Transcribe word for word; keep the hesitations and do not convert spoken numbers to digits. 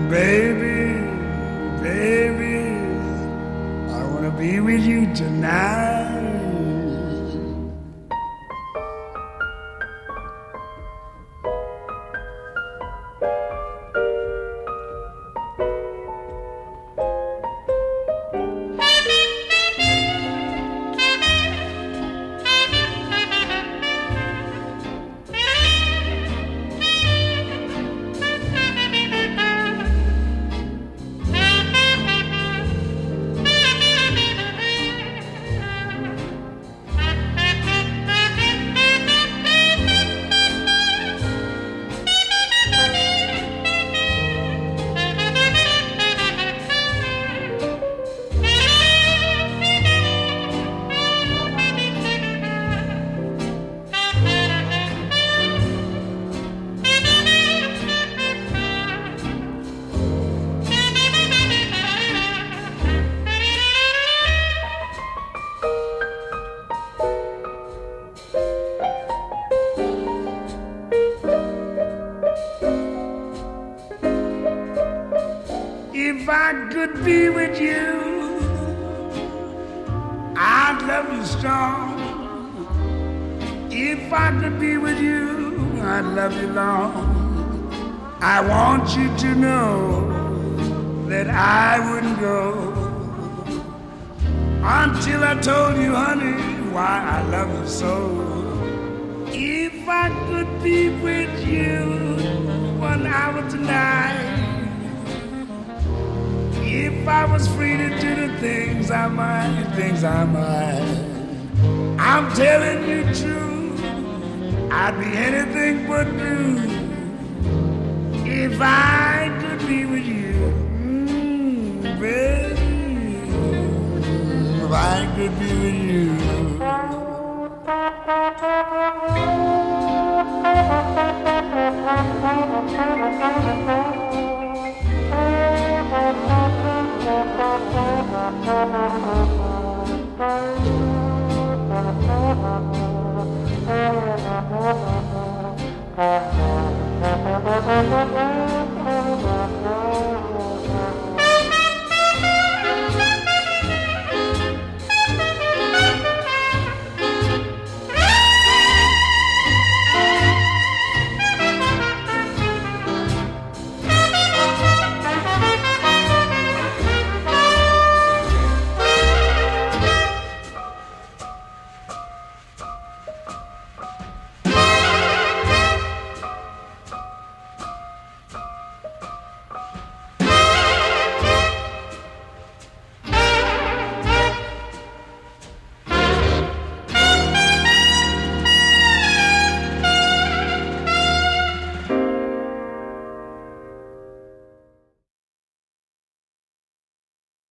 Baby, baby, I wanna be with you tonight. If I could be with you, I'd love you strong. If I could be with you, I'd love you long. I want you to know that I wouldn't go until I told you, honey, why I love you so. If I could be with you one hour tonight, if I was free to do the things I might, things I might, I'm telling you true, I'd be anything but blue if I could be with you, mm, baby, if I could be with you. Thank you.